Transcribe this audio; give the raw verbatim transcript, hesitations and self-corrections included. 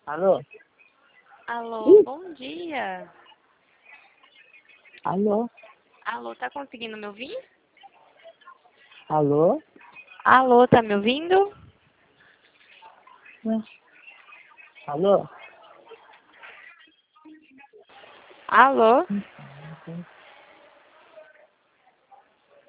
Alô? Alô, bom dia. Alô? Alô, tá conseguindo me ouvir? Alô? Alô, tá me ouvindo? Hum. Alô? Alô? Hum.